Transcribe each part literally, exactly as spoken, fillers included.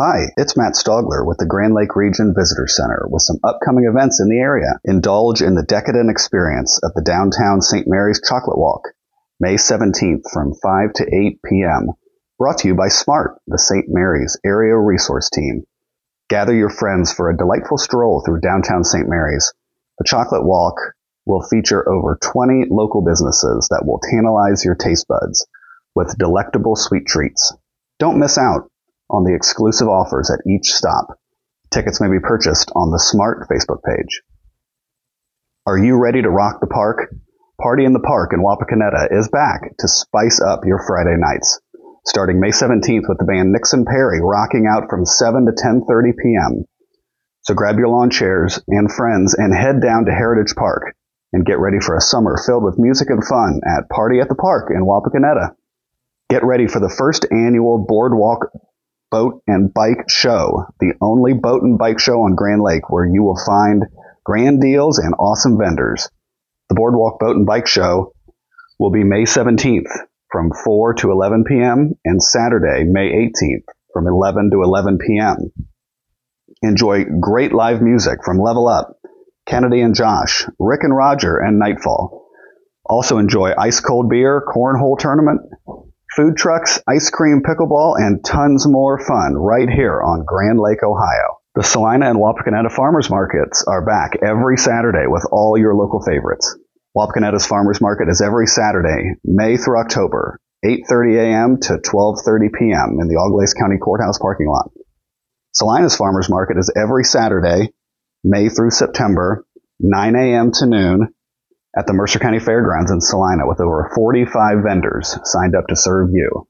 Hi, it's Matt Stogler with the Grand Lake Region Visitor Center with some upcoming events in the area. Indulge in the decadent experience of the downtown Saint Mary's Chocolate Walk, May seventeenth from five to eight p.m. Brought to you by SMART, the Saint Mary's Area Resource Team. Gather your friends for a delightful stroll through downtown Saint Mary's. The Chocolate Walk will feature over twenty local businesses that will tantalize your taste buds with delectable sweet treats. Don't miss out on the exclusive offers at each stop. Tickets may be purchased on the SMART Facebook page. Are you ready to rock the park? Party in the Park in Wapakoneta is back to spice up your Friday nights. Starting May seventeenth with the band Nixon Perry rocking out from seven to ten thirty p.m. So grab your lawn chairs and friends and head down to Heritage Park and get ready for a summer filled with music and fun at Party at the Park in Wapakoneta. Get ready for the first annual Boardwalk Boat and Bike Show, the only boat and bike show on Grand Lake where you will find grand deals and awesome vendors. The Boardwalk Boat and Bike Show will be May seventeenth from four to eleven p.m. and Saturday, May eighteenth from eleven to eleven p.m. Enjoy great live music from Level Up, Kennedy and Josh, Rick and Roger, and Nightfall. Also enjoy ice cold beer, cornhole tournament, food trucks, ice cream, pickleball, and tons more fun right here on Grand Lake, Ohio. The Salina and Wapakoneta Farmers Markets are back every Saturday with all your local favorites. Wapakoneta's Farmers Market is every Saturday, May through October, eight thirty a.m. to twelve thirty p.m. in the Auglaize County Courthouse parking lot. Salina's Farmers Market is every Saturday, May through September, nine a.m. to noon, at the Mercer County Fairgrounds in Salina with over forty-five vendors signed up to serve you.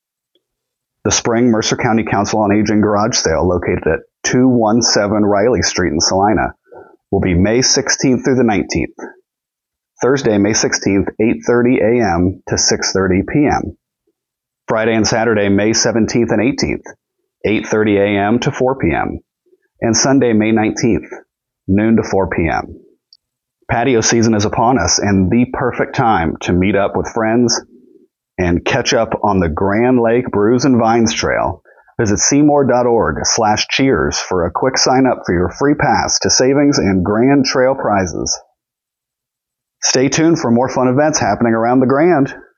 The Spring Mercer County Council on Aging garage sale located at two seventeen Riley Street in Salina will be May sixteenth through the nineteenth. Thursday, May sixteenth, eight thirty a.m. to six thirty p.m. Friday and Saturday, May seventeenth and eighteenth, eight thirty a.m. to four p.m. And Sunday, May nineteenth, noon to four p.m. Patio season is upon us and the perfect time to meet up with friends and catch up on the Grand Lake Brews and Vines Trail. Visit seymour.org slash cheers for a quick sign up for your free pass to savings and grand trail prizes. Stay tuned for more fun events happening around the Grand.